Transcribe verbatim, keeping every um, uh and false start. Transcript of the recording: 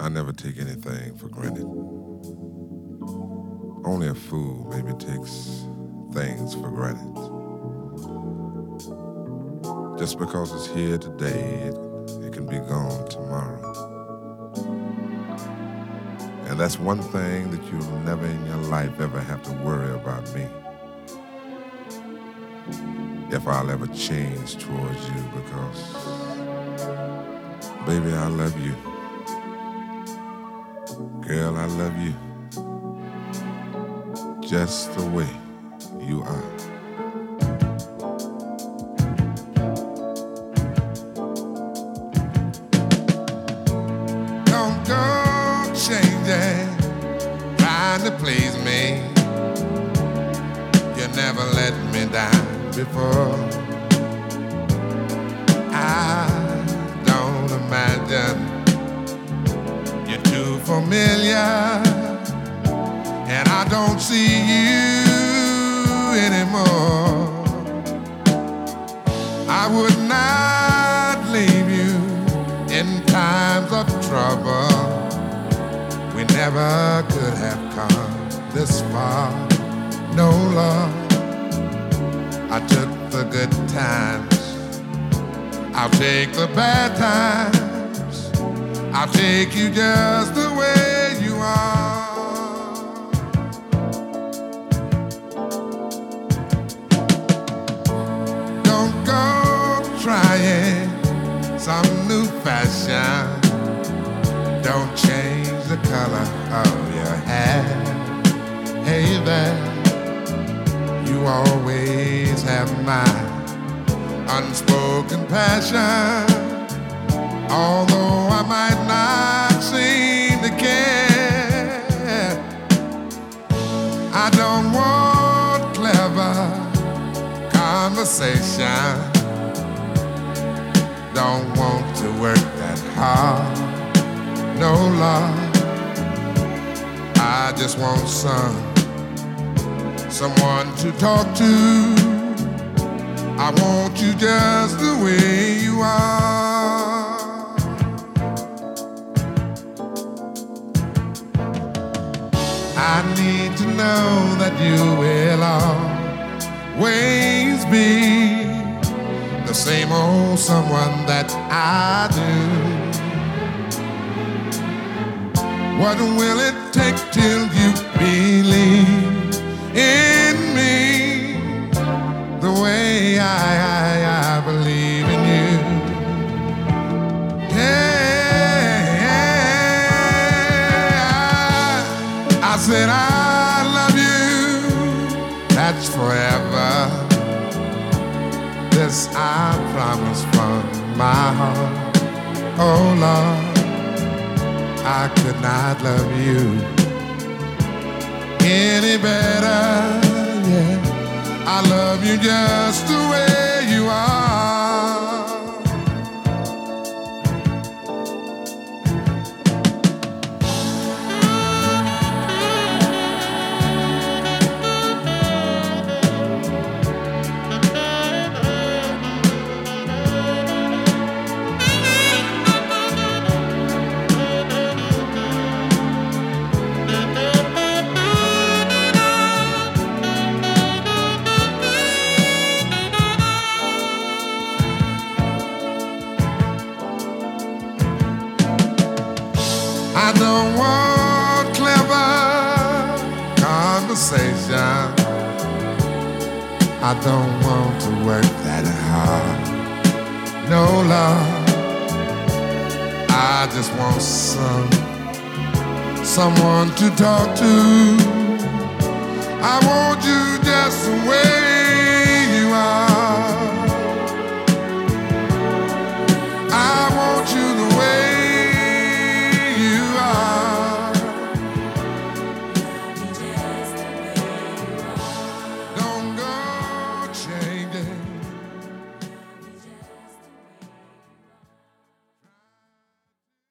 I never take anything for granted. Only a fool maybe takes things for granted. Just because it's here today, it, it can be gone tomorrow. And that's one thing that you'll never in your life ever have to worry about me. If I'll ever change towards you, because, baby, I love you. Girl, I love you. Just the way you are. Trying to please me, you never let me down before. I don't imagine you're too familiar, and I don't see you anymore. I would not leave you in times of trouble. We never could have come this far, no love. I took the good times, I'll take the bad times. I'll take you just the way you are. Don't go trying some new fashion. Don't change the color of your hair. Hey there, you always have my unspoken passion. Although I might not seem to care, I don't want clever conversation. Don't want to work that hard. No love, I just want some, someone to talk to. I want you just the way you are. I need to know that you will always be the same old someone that I do. What will it take till you believe in me the way I, I, I believe in you? Yeah, I, I said I love you, that's forever. This I promise from my heart. Oh Lord, I could not love you any better, yeah. I love you just the way you are. I don't want clever conversation. I don't want to work that hard. No love, I just want some, someone to talk to. I want you just the way